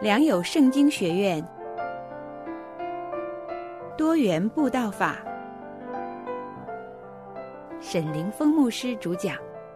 良友圣经学院多元布道法，沈凌峰牧师主讲。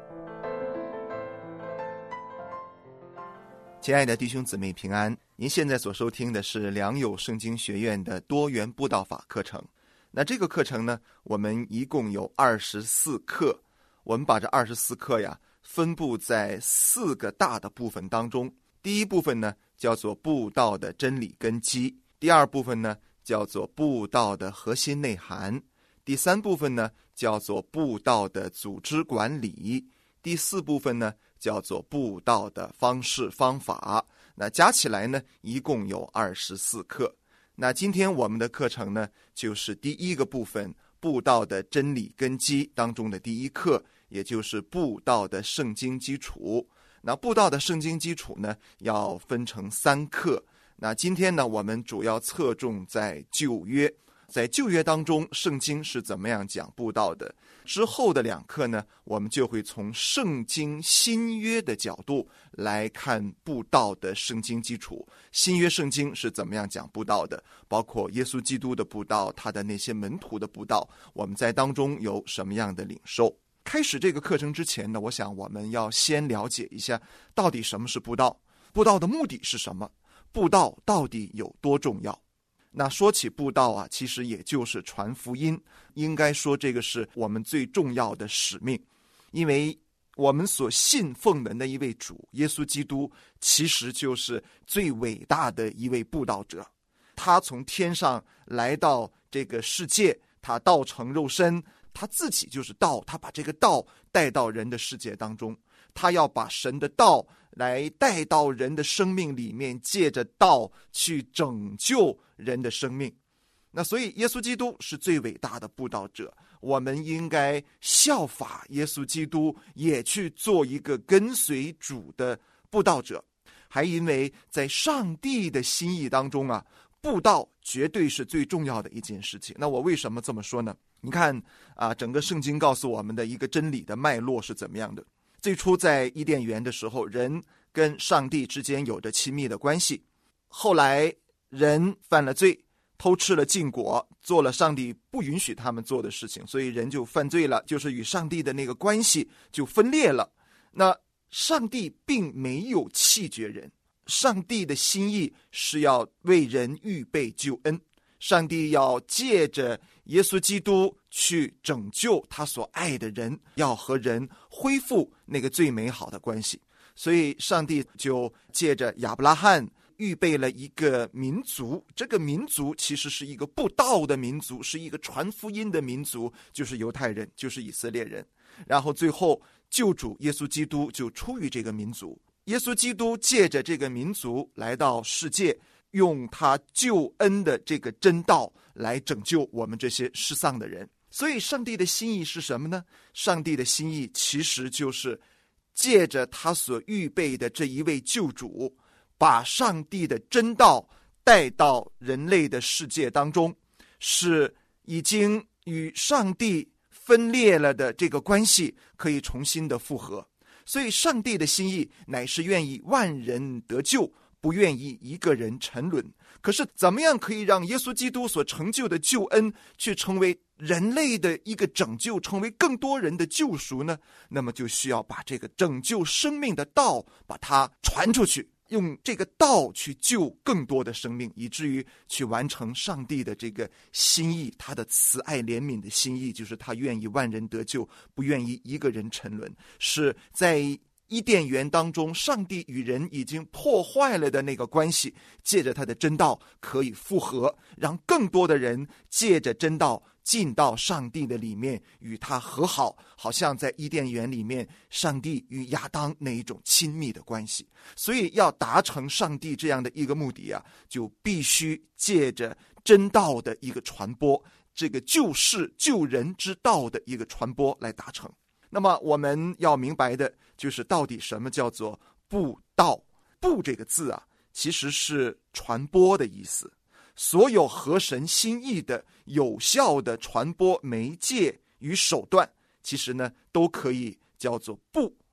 亲爱的弟兄姊妹平安，您现在所收听的是良友圣经学院的多元布道法课程。那这个课程呢，我们一共有24课，我们把这24课呀分布在4个大的部分当中。第一部分呢叫做布道的真理根基，第二部分呢叫做布道的核心内涵，第三部分呢叫做布道的组织管理，第四部分呢叫做布道的方式方法。那加起来呢一共有24课。那今天我们的课程呢就是第一个部分，布道的真理根基当中的第一课，也就是布道的圣经基础。那布道的圣经基础呢要分成3课。那今天呢我们主要侧重在旧约，在旧约当中圣经是怎么样讲布道的。之后的2课呢我们就会从圣经新约的角度来看布道的圣经基础，新约圣经是怎么样讲布道的，包括耶稣基督的布道，他的那些门徒的布道，我们在当中有什么样的领受。开始这个课程之前呢，我想我们要先了解一下到底什么是布道，布道的目的是什么，布道到底有多重要。那说起布道啊，其实也就是传福音，应该说这个是我们最重要的使命，因为我们所信奉的那一位主耶稣基督其实就是最伟大的一位布道者。他从天上来到这个世界，他道成肉身，他自己就是道，他把这个道带到人的世界当中，他要把神的道来带到人的生命里面，借着道去拯救人的生命。那所以耶稣基督是最伟大的布道者，我们应该效法耶稣基督，也去做一个跟随主的布道者。还因为在上帝的心意当中啊，布道绝对是最重要的一件事情。那我为什么这么说呢？你看整个圣经告诉我们的一个真理的脉络是怎么样的。最初在伊甸园的时候，人跟上帝之间有着亲密的关系，后来人犯了罪，偷吃了禁果，做了上帝不允许他们做的事情，所以人就犯罪了，就是与上帝的那个关系就分裂了。那上帝并没有弃绝人，上帝的心意是要为人预备救恩，上帝要借着耶稣基督去拯救他所爱的人，要和人恢复那个最美好的关系。所以上帝就借着亚伯拉罕预备了一个民族，这个民族其实是一个布道的民族，是一个传福音的民族，就是犹太人，就是以色列人。然后最后救主耶稣基督就出于这个民族，耶稣基督借着这个民族来到世界，用他救恩的这个真道来拯救我们这些失丧的人。所以上帝的心意是什么呢？上帝的心意其实就是借着他所预备的这一位救主，把上帝的真道带到人类的世界当中，使已经与上帝分裂了的这个关系可以重新的复合。所以上帝的心意乃是愿意万人得救，不愿意一个人沉沦。可是怎么样可以让耶稣基督所成就的救恩去成为人类的一个拯救，成为更多人的救赎呢？那么就需要把这个拯救生命的道把它传出去，用这个道去救更多的生命，以至于去完成上帝的这个心意，他的慈爱怜悯的心意，就是他愿意万人得救，不愿意一个人沉沦。是在伊甸园当中，上帝与人已经破坏了的那个关系，借着他的真道可以复合，让更多的人借着真道进到上帝的里面，与他和好，好像在伊甸园里面上帝与亚当那一种亲密的关系。所以要达成上帝这样的一个目的啊，就必须借着真道的一个传播，这个救世救人之道的一个传播来达成。那么我们要明白的就是到底什么叫做布道。布这个字啊，其实是传播的意思。所有合神心意的有效的传播媒介与手段，其实呢都可以叫做布。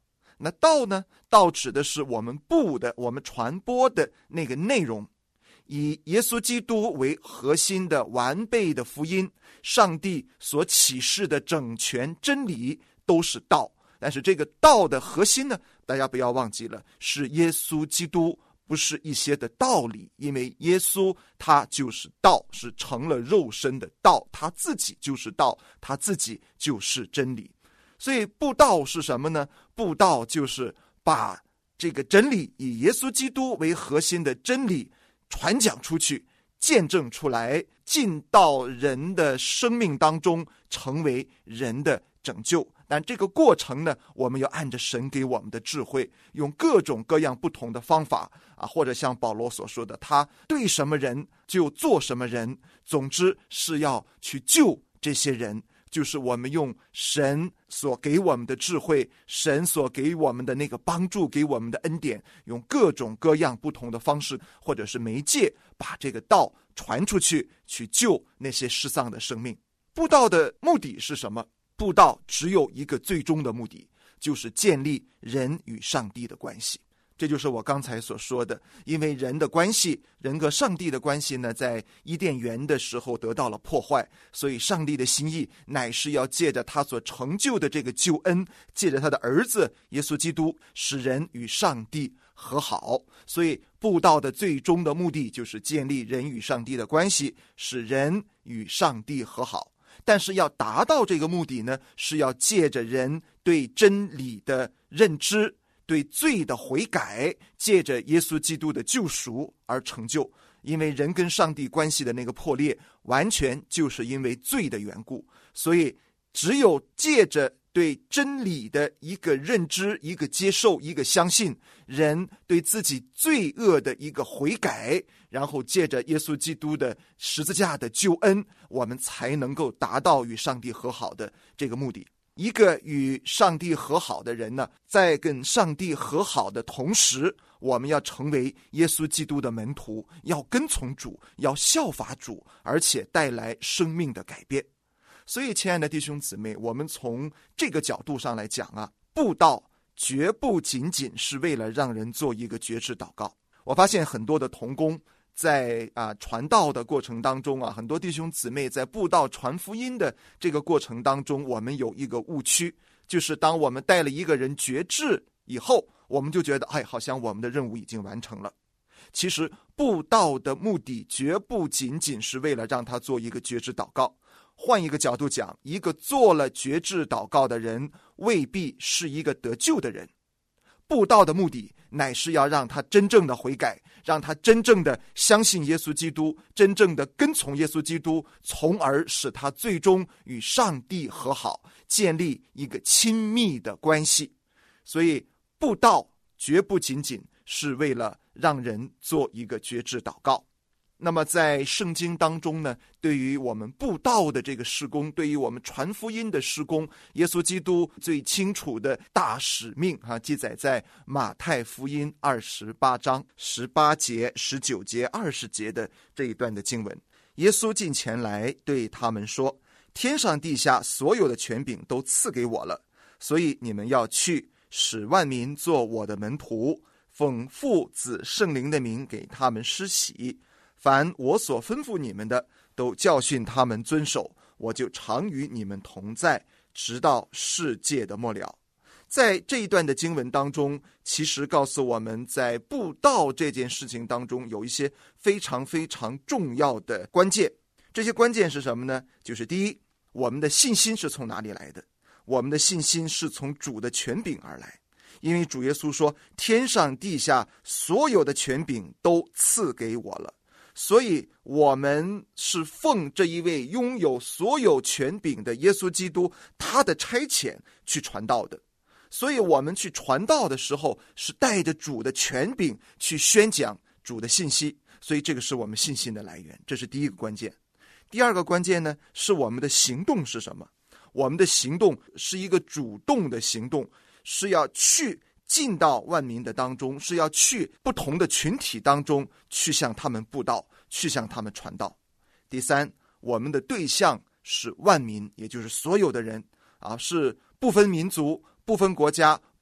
那道呢？道指的是我们传播的那个内容，以耶稣基督为核心的完备的福音，上帝所启示的整全真理都是道。但是这个道的核心呢，大家不要忘记了，是耶稣基督，不是一些的道理，因为耶稣他就是道，是成了肉身的道，他自己就是道，他自己就是真理。所以布道是什么呢？布道就是把这个真理，以耶稣基督为核心的真理传讲出去，见证出来，进到人的生命当中，成为人的拯救。但这个过程呢，我们要按着神给我们的智慧，用各种各样不同的方法或者像保罗所说的，他对什么人就做什么人，总之是要去救这些人。就是我们用神所给我们的智慧，神所给我们的那个帮助，给我们的恩典，用各种各样不同的方式或者是媒介，把这个道传出去，去救那些失丧的生命。布道的目的是什么？布道只有一个最终的目的，就是建立人与上帝的关系。这就是我刚才所说的，因为人的关系，人和上帝的关系呢，在伊甸园的时候得到了破坏，所以上帝的心意乃是要借着他所成就的这个救恩，借着他的儿子耶稣基督，使人与上帝和好。所以布道的最终的目的就是建立人与上帝的关系，使人与上帝和好。但是要达到这个目的呢，是要借着人对真理的认知，对罪的悔改，借着耶稣基督的救赎而成就。因为人跟上帝关系的那个破裂，完全就是因为罪的缘故，所以只有借着对真理的一个认知，一个接受，一个相信，人对自己罪恶的一个悔改，然后借着耶稣基督的十字架的救恩，我们才能够达到与上帝和好的这个目的。一个与上帝和好的人呢，在跟上帝和好的同时，我们要成为耶稣基督的门徒，要跟从主，要效法主，而且带来生命的改变。所以亲爱的弟兄姊妹，我们从这个角度上来讲布道绝不仅仅是为了让人做一个决志祷告。我发现很多的同工在传道的过程当中很多弟兄姊妹在布道传福音的这个过程当中，我们有一个误区，就是当我们带了一个人决志以后，我们就觉得好像我们的任务已经完成了。其实布道的目的绝不仅仅是为了让他做一个决志祷告。换一个角度讲，一个做了决志祷告的人未必是一个得救的人。布道的目的乃是要让他真正的悔改，让他真正的相信耶稣基督，真正的跟从耶稣基督，从而使他最终与上帝和好，建立一个亲密的关系。所以布道绝不仅仅是为了让人做一个决志祷告。那么在圣经当中呢，对于我们布道的这个事工，对于我们传福音的事工，耶稣基督最清楚的大使命记载在马太福音28章18节、19节、20节的这一段的经文。耶稣近前来对他们说，天上地下所有的权柄都赐给我了，所以你们要去，使万民做我的门徒，奉父子圣灵的名给他们施洗，凡我所吩咐你们的，都教训他们遵守，我就常与你们同在，直到世界的末了。在这一段的经文当中，其实告诉我们，在布道这件事情当中，有一些非常非常重要的关键。这些关键是什么呢？就是第一，我们的信心是从哪里来的？我们的信心是从主的权柄而来。因为主耶稣说，天上地下所有的权柄都赐给我了，所以我们是奉这一位拥有所有权柄的耶稣基督他的差遣去传道的。所以我们去传道的时候，是带着主的权柄去宣讲主的信息，所以这个是我们信心的来源，这是第一个关键。第二个关键呢，是我们的行动是什么？我们的行动是一个主动的行动，是要去进到万民的当中，是要去不同的群体当中，去向他们布道，去向他们传道。第三，我们的对象是万民，也就是所有的人是不分民族、不分国家、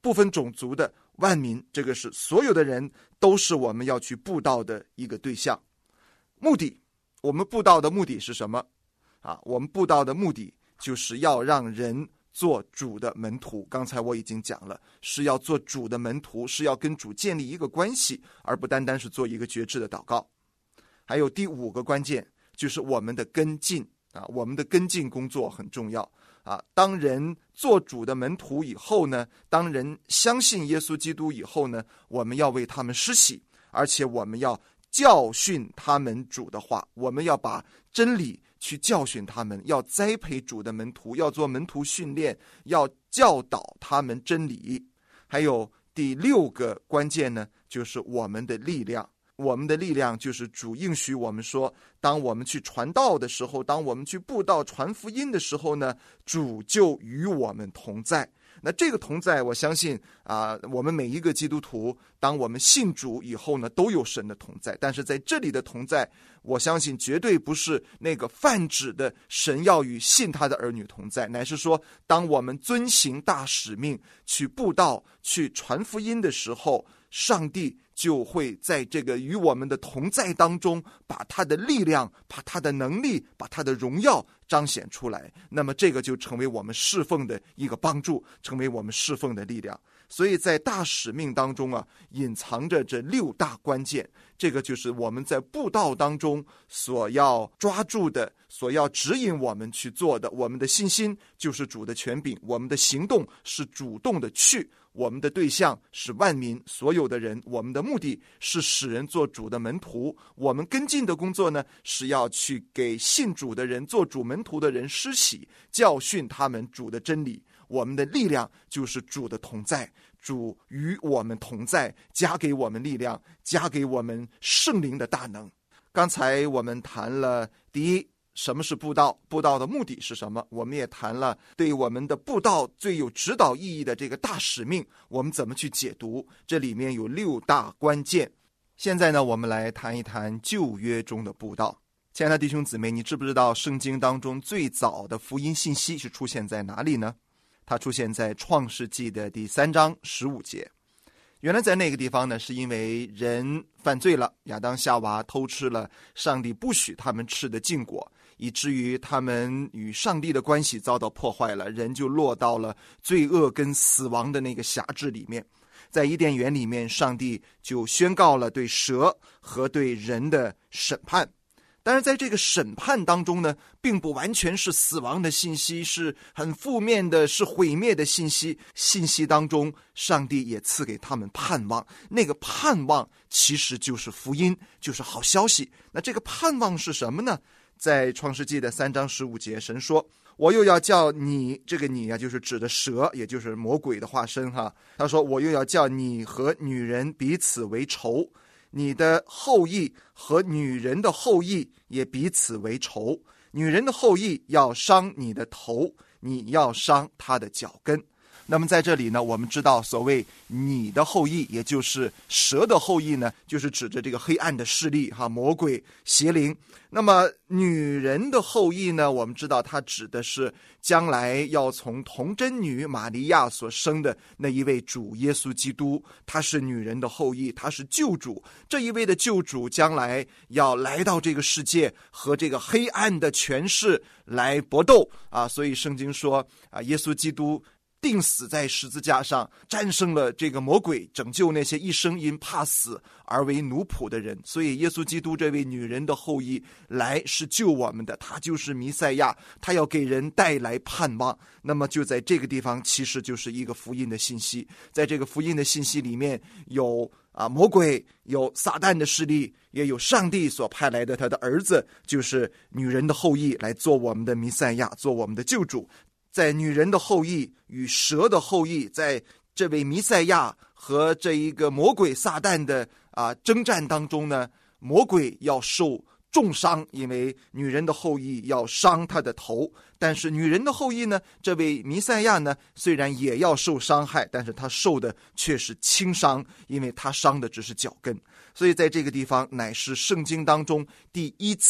不分种族的万民，这个是所有的人都是我们要去布道的一个对象。目的，我们布道的目的是什么我们布道的目的就是要让人做主的门徒。刚才我已经讲了，是要做主的门徒，是要跟主建立一个关系，而不单单是做一个决志的祷告。还有第5个关键，就是我们的跟进我们的跟进工作很重要当人做主的门徒以后呢，当人相信耶稣基督以后呢，我们要为他们施洗，而且我们要教训他们主的话，我们要把真理去教训他们，要栽培主的门徒，要做门徒训练，要教导他们真理。还有第6个关键呢，就是我们的力量。我们的力量就是主应许我们说，当我们去传道的时候，当我们去布道传福音的时候呢，主就与我们同在。那这个同在，我相信我们每一个基督徒，当我们信主以后呢，都有神的同在。但是在这里的同在，我相信绝对不是那个泛指的神要与信他的儿女同在，乃是说，当我们遵行大使命，去布道、去传福音的时候，上帝就会在这个与我们的同在当中，把他的力量、把他的能力、把他的荣耀彰显出来。那么这个就成为我们侍奉的一个帮助，成为我们侍奉的力量。所以在大使命当中隐藏着这6大关键，这个就是我们在布道当中所要抓住的，所要指引我们去做的。我们的信心就是主的权柄，我们的行动是主动的去，我们的对象是万民，所有的人，我们的目的是使人做主的门徒。我们跟进的工作呢，是要去给信主的人、做主门徒的人施洗，教训他们主的真理。我们的力量就是主的同在，主与我们同在，加给我们力量，加给我们圣灵的大能。刚才我们谈了第一，什么是布道，布道的目的是什么，我们也谈了对我们的布道最有指导意义的这个大使命，我们怎么去解读，这里面有6大关键。现在呢，我们来谈一谈旧约中的布道。亲爱的弟兄姊妹，你知不知道圣经当中最早的福音信息是出现在哪里呢？它出现在创世纪的第3章15节。原来在那个地方呢，是因为人犯罪了，亚当夏娃偷吃了上帝不许他们吃的禁果，以至于他们与上帝的关系遭到破坏了，人就落到了罪恶跟死亡的那个辖制里面。在伊甸园里面，上帝就宣告了对蛇和对人的审判。但是在这个审判当中呢，并不完全是死亡的信息，是很负面的，是毁灭的信息。信息当中，上帝也赐给他们盼望，那个盼望其实就是福音，就是好消息。那这个盼望是什么呢？在创世纪的3章15节，神说，我又要叫你，这个你就是指的蛇，也就是魔鬼的化身他说，我又要叫你和女人彼此为仇，你的后裔和女人的后裔也彼此为仇，女人的后裔要伤你的头，你要伤她的脚跟。那么在这里呢，我们知道所谓你的后裔，也就是蛇的后裔呢，就是指着这个黑暗的势力魔鬼邪灵。那么女人的后裔呢，我们知道它指的是将来要从童贞女玛利亚所生的那一位主耶稣基督，他是女人的后裔，他是救主。这一位的救主将来要来到这个世界，和这个黑暗的权势来搏斗所以圣经说耶稣基督钉死在十字架上，战胜了这个魔鬼，拯救那些一生因怕死而为奴仆的人。所以耶稣基督这位女人的后裔来是救我们的，他就是弥赛亚，他要给人带来盼望。那么就在这个地方，其实就是一个福音的信息。在这个福音的信息里面，有魔鬼，有撒旦的势力，也有上帝所派来的他的儿子，就是女人的后裔，来做我们的弥赛亚，做我们的救主。在女人的后裔与蛇的后裔，在这位弥赛亚和这一个魔鬼撒旦的征战当中呢，魔鬼要受重伤，因为女人的后裔要伤他的头。但是女人的后裔呢，这位弥赛亚呢，虽然也要受伤害，但是他受的却是轻伤，因为他伤的只是脚跟。所以在这个地方乃是圣经当中第一次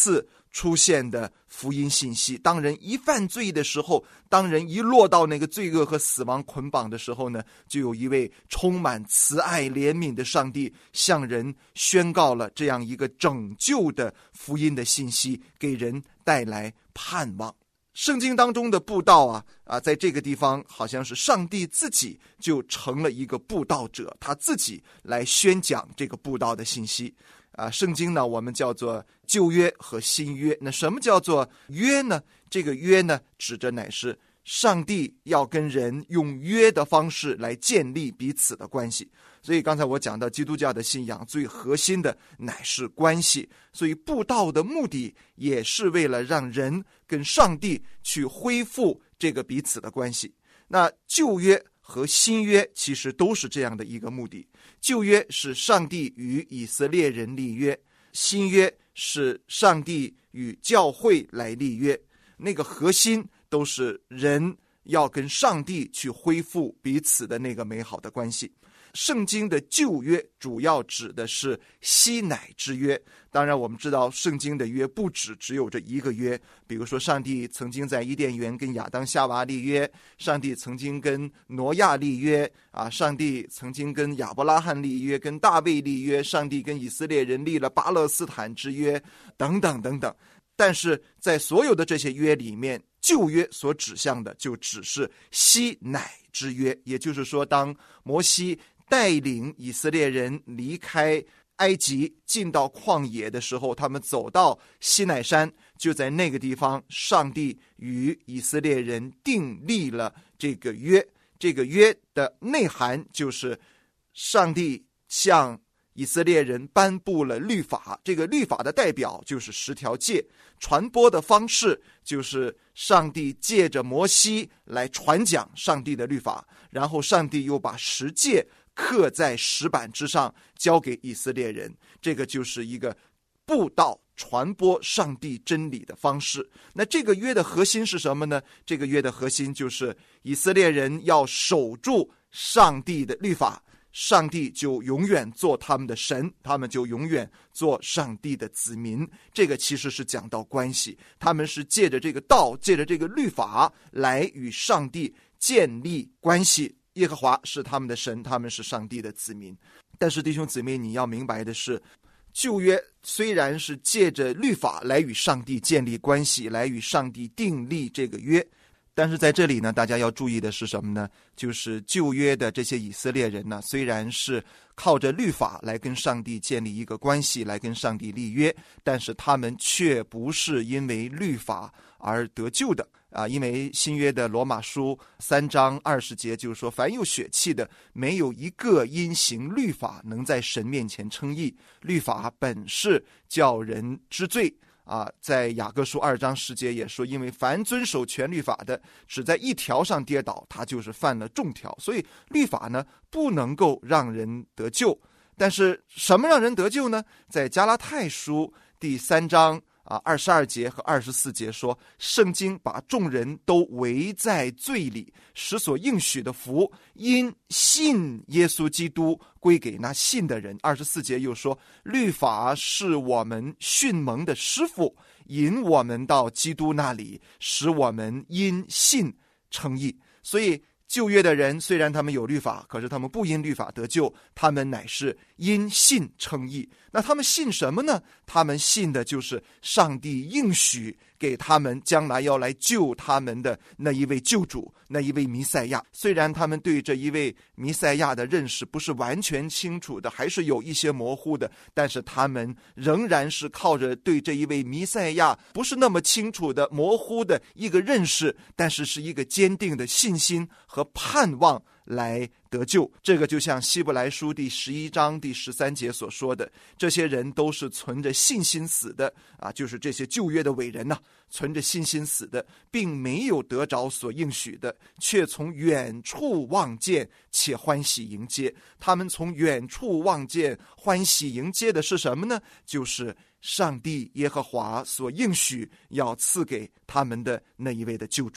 出现的福音信息。当人一犯罪的时候，当人一落到那个罪恶和死亡捆绑的时候呢，就有一位充满慈爱怜悯的上帝向人宣告了这样一个拯救的福音的信息，给人带来盼望。圣经当中的布道在这个地方好像是上帝自己就成了一个布道者，他自己来宣讲这个布道的信息。圣经呢，我们叫做旧约和新约。那什么叫做约呢？这个约呢，指着乃是上帝要跟人用约的方式来建立彼此的关系。所以刚才我讲到基督教的信仰最核心的乃是关系，所以布道的目的也是为了让人跟上帝去恢复这个彼此的关系。那旧约和新约其实都是这样的一个目的。旧约是上帝与以色列人立约，新约是上帝与教会来立约，那个核心都是人要跟上帝去恢复彼此的那个美好的关系。圣经的旧约主要指的是西乃之约，当然我们知道圣经的约不只有这一个约，比如说上帝曾经在伊甸园跟亚当夏娃立约，上帝曾经跟挪亚立约上帝曾经跟亚伯拉罕立约，跟大卫立约，上帝跟以色列人立了巴勒斯坦之约，等等等等。但是在所有的这些约里面，旧约所指向的就只是西乃之约，也就是说当摩西带领以色列人离开埃及进到旷野的时候，他们走到西乃山，就在那个地方上帝与以色列人订立了这个约。这个约的内涵就是上帝向以色列人颁布了律法，这个律法的代表就是10条诫，传播的方式就是上帝借着摩西来传讲上帝的律法，然后上帝又把10诫刻在石板之上交给以色列人，这个就是一个布道传播上帝真理的方式。那这个约的核心是什么呢？这个约的核心就是以色列人要守住上帝的律法，上帝就永远做他们的神，他们就永远做上帝的子民。这个其实是讲到关系，他们是借着这个道，借着这个律法来与上帝建立关系。耶和华是他们的神，他们是上帝的子民。但是弟兄姊妹，你要明白的是，旧约虽然是借着律法来与上帝建立关系，来与上帝订立这个约，但是在这里呢，大家要注意的是什么呢？就是旧约的这些以色列人呢，虽然是靠着律法来跟上帝建立一个关系，来跟上帝立约，但是他们却不是因为律法而得救的因为新约的罗马书3章20节就是说，凡有血气的，没有一个因行律法能在神面前称义，律法本是叫人知罪在雅各书2章10节也说，因为凡遵守全律法的，只在一条上跌倒，他就是犯了众条。所以律法呢，不能够让人得救。但是什么让人得救呢？在加拉太书第3章22节和24节说，圣经把众人都围在罪里，使所应许的福因信耶稣基督归给那信的人。24节又说，律法是我们训蒙的师傅，引我们到基督那里，使我们因信称义。所以旧约的人虽然他们有律法，可是他们不因律法得救，他们乃是因信称义。那他们信什么呢？他们信的就是上帝应许给他们将来要来救他们的那一位救主，那一位弥赛亚。虽然他们对这一位弥赛亚的认识不是完全清楚的，还是有一些模糊的，但是他们仍然是靠着对这一位弥赛亚不是那么清楚的模糊的一个认识，但是是一个坚定的信心和盼望来得救。这个就像希伯来书第11章第13节所说的，这些人都是存着信心死的就是这些旧约的伟人存着信心死的，并没有得着所应许的，却从远处望见，且欢喜迎接。他们从远处望见欢喜迎接的是什么呢？就是上帝耶和华所应许要赐给他们的那一位的救主。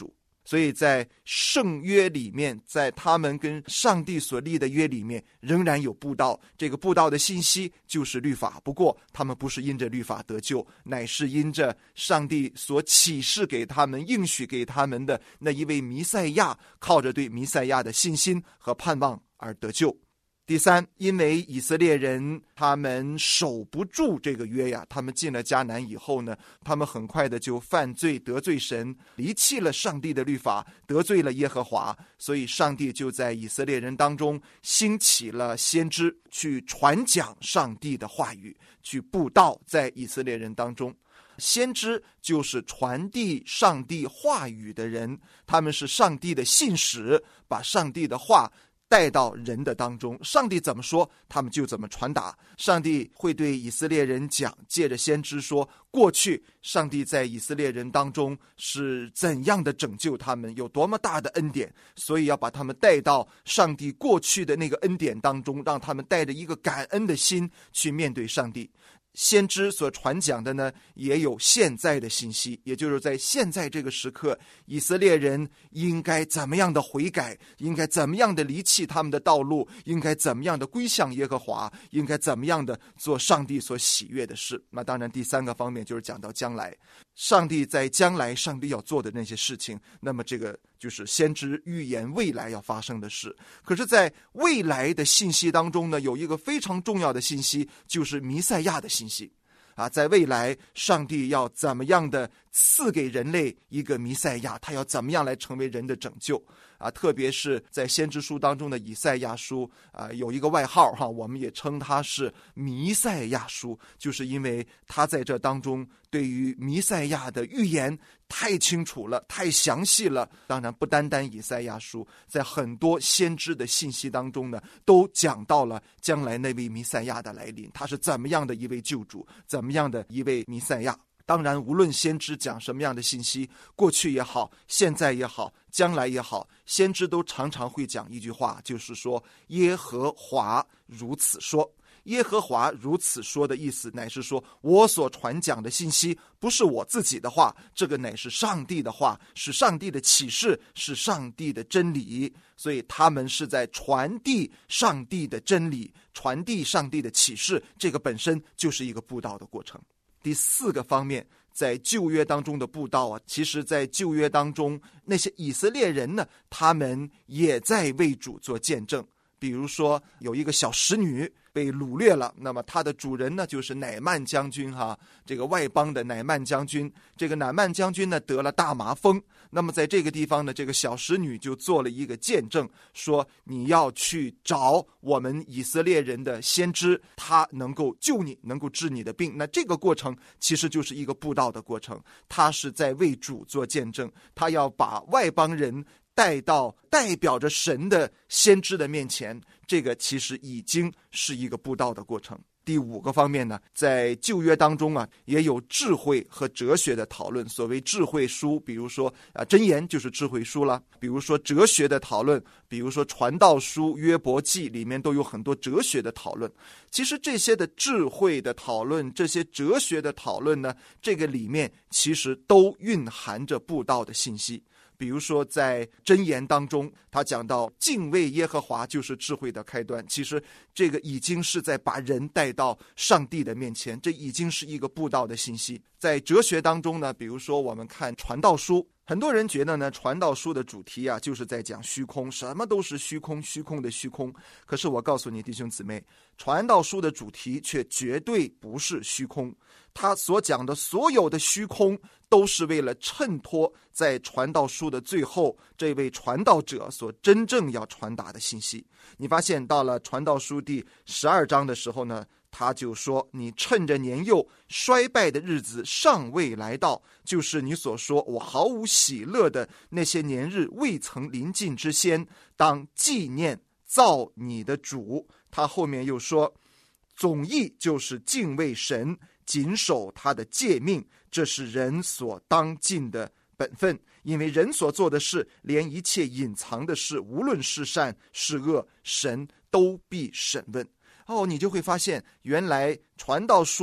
所以在圣约里面，在他们跟上帝所立的约里面，仍然有布道。这个布道的信息就是律法，不过他们不是因着律法得救，乃是因着上帝所启示给他们、应许给他们的那一位弥赛亚，靠着对弥赛亚的信心和盼望而得救。第三，因为以色列人他们守不住这个约呀，他们进了迦南以后呢，他们很快的就犯罪得罪神，离弃了上帝的律法，得罪了耶和华，所以上帝就在以色列人当中兴起了先知，去传讲上帝的话语，去布道在以色列人当中。先知就是传递上帝话语的人，他们是上帝的信使，把上帝的话带到人的当中，上帝怎么说他们就怎么传达。上帝会对以色列人讲，借着先知说过去上帝在以色列人当中是怎样的拯救他们，有多么大的恩典，所以要把他们带到上帝过去的那个恩典当中，让他们带着一个感恩的心去面对上帝。先知所传讲的呢，也有现在的信息，也就是在现在这个时刻，以色列人应该怎么样的悔改，应该怎么样的离弃他们的道路，应该怎么样的归向耶和华，应该怎么样的做上帝所喜悦的事。那当然第三个方面就是讲到将来，上帝在将来上帝要做的那些事情，那么这个就是先知预言未来要发生的事。可是在未来的信息当中呢，有一个非常重要的信息，就是弥赛亚的信息在未来上帝要怎么样的赐给人类一个弥赛亚，他要怎么样来成为人的拯救特别是在先知书当中的以赛亚书有一个外号我们也称它是弥赛亚书，就是因为他在这当中对于弥赛亚的预言太清楚了，太详细了。当然不单单以赛亚书，在很多先知的信息当中呢，都讲到了将来那位弥赛亚的来临，他是怎么样的一位救主，怎么样的一位弥赛亚。当然无论先知讲什么样的信息，过去也好，现在也好，将来也好，先知都常常会讲一句话，就是说耶和华如此说。耶和华如此说的意思乃是说，我所传讲的信息不是我自己的话，这个乃是上帝的话，是上帝的启示，是上帝的真理。所以他们是在传递上帝的真理，传递上帝的启示，这个本身就是一个布道的过程。第四个方面，在旧约当中的布道其实在旧约当中那些以色列人呢，他们也在为主做见证。比如说有一个小使女被掳掠了，那么他的主人呢就是乃曼将军这个外邦的乃曼将军。这个乃曼将军呢得了大麻风，那么在这个地方呢，这个小使女就做了一个见证，说你要去找我们以色列人的先知，他能够救你，能够治你的病。那这个过程其实就是一个布道的过程，他是在为主做见证，他要把外邦人带到代表着神的先知的面前，这个其实已经是一个布道的过程。第五个方面呢，在旧约当中也有智慧和哲学的讨论。所谓智慧书，比如说箴言就是智慧书了，比如说哲学的讨论，比如说传道书约伯记里面都有很多哲学的讨论。其实这些的智慧的讨论，这些哲学的讨论呢，这个里面其实都蕴含着布道的信息。比如说在箴言当中，他讲到敬畏耶和华就是智慧的开端，其实这个已经是在把人带到上帝的面前，这已经是一个布道的信息。在哲学当中呢，比如说我们看传道书，很多人觉得呢，传道书的主题就是在讲虚空，什么都是虚空，虚空的虚空。可是我告诉你弟兄姊妹，传道书的主题却绝对不是虚空，他所讲的所有的虚空都是为了衬托在传道书的最后这位传道者所真正要传达的信息。你发现到了传道书第12章的时候呢，他就说，你趁着年幼衰败的日子尚未来到，就是你所说我毫无喜乐的那些年日未曾临近之先，当纪念造你的主。他后面又说，总意就是敬畏神，谨守他的诫命，这是人所当尽的本分。因为人所做的事，连一切隐藏的事，无论是善是恶，神都必审问。你就会发现原来传道书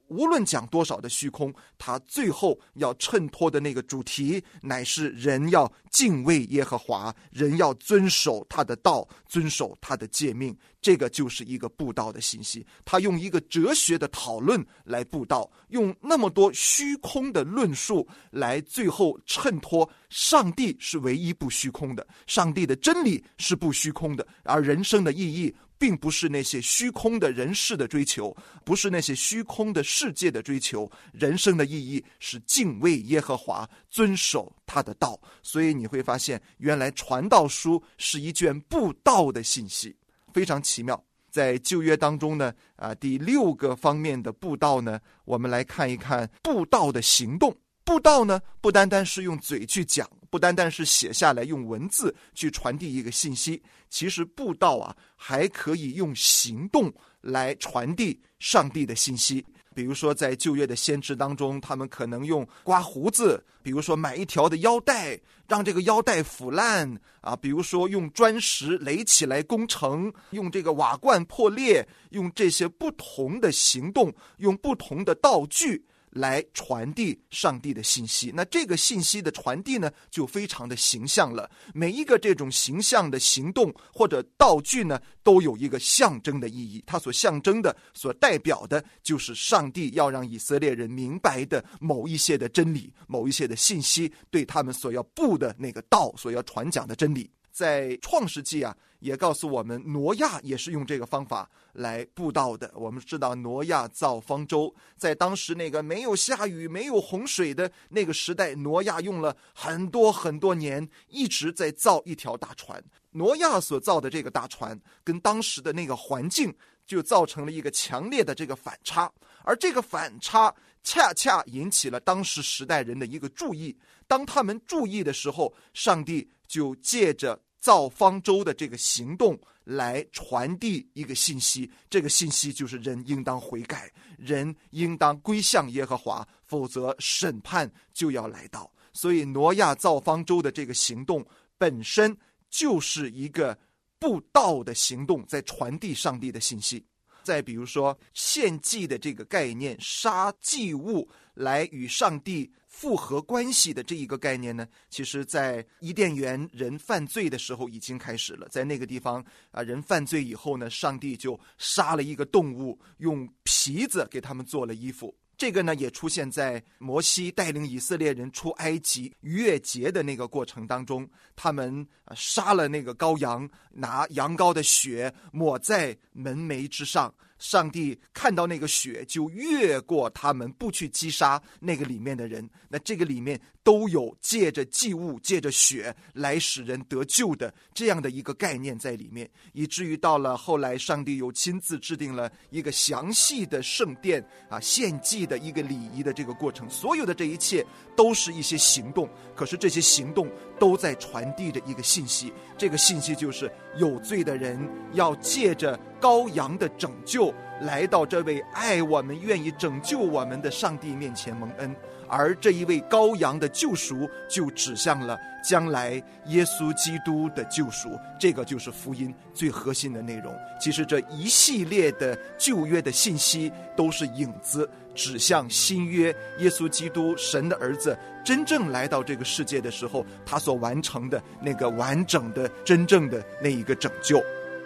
无论讲多少的虚空，他最后要衬托的那个主题乃是人要敬畏耶和华，人要遵守他的道，遵守他的诫命。这个就是一个布道的信息。他用一个哲学的讨论来布道，用那么多虚空的论述来最后衬托上帝是唯一不虚空的，上帝的真理是不虚空的，而人生的意义并不是那些虚空的人世的追求，不是那些虚空的世界的追求，人生的意义是敬畏耶和华，遵守他的道。所以你会发现，原来传道书是一卷布道的信息，非常奇妙。在旧约当中呢，第6个方面的布道呢，我们来看一看布道的行动。布道呢，不单单是用嘴去讲，不单单是写下来用文字去传递一个信息，其实布道还可以用行动来传递上帝的信息。比如说在旧约的先知当中，他们可能用刮胡子，比如说买一条的腰带，让这个腰带腐烂比如说用砖石垒起来攻城，用这个瓦罐破裂，用这些不同的行动，用不同的道具来传递上帝的信息。那这个信息的传递呢，就非常的形象了。每一个这种形象的行动或者道具呢，都有一个象征的意义，它所象征的、所代表的就是上帝要让以色列人明白的某一些的真理，某一些的信息，对他们所要布的那个道，所要传讲的真理。在创世纪也告诉我们，挪亚也是用这个方法来布道的。我们知道挪亚造方舟，在当时那个没有下雨没有洪水的那个时代，挪亚用了很多很多年，一直在造一条大船。挪亚所造的这个大船跟当时的那个环境就造成了一个强烈的这个反差，而这个反差恰恰引起了当时时代人的一个注意。当他们注意的时候，上帝就借着造方舟的这个行动来传递一个信息，这个信息就是人应当悔改，人应当归向耶和华，否则审判就要来到。所以挪亚造方舟的这个行动本身就是一个布道的行动，在传递上帝的信息。再比如说献祭的这个概念，杀祭物来与上帝复合关系的这一个概念呢，其实在伊甸园人犯罪的时候已经开始了。在那个地方人犯罪以后呢，上帝就杀了一个动物，用皮子给他们做了衣服。这个呢也出现在摩西带领以色列人出埃及逾越节的那个过程当中，他们杀了那个羔羊，拿羊羔的血抹在门楣之上，上帝看到那个血就越过他们，不去击杀那个里面的人。那这个里面都有借着祭物借着血来使人得救的这样的一个概念在里面，以至于到了后来上帝又亲自制定了一个详细的圣殿献祭的一个礼仪的这个过程。所有的这一切都是一些行动，可是这些行动都在传递着一个信息，这个信息就是有罪的人要借着羔羊的拯救来到这位爱我们愿意拯救我们的上帝面前蒙恩，而这一位羔羊的救赎就指向了将来耶稣基督的救赎，这个就是福音最核心的内容。其实这一系列的旧约的信息都是影子，指向新约耶稣基督神的儿子真正来到这个世界的时候，他所完成的那个完整的真正的那一个拯救。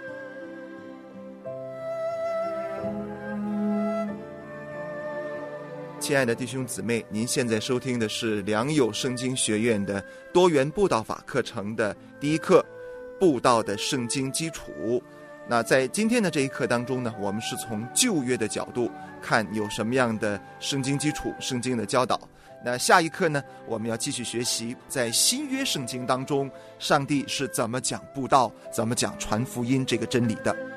亲爱的弟兄姊妹，您现在收听的是良友圣经学院的多元布道法课程的第一课，布道的圣经基础。那在今天的这一课当中呢，我们是从旧约的角度看有什么样的圣经基础，圣经的教导。那下一课呢，我们要继续学习在新约圣经当中，上帝是怎么讲布道，怎么讲传福音这个真理的。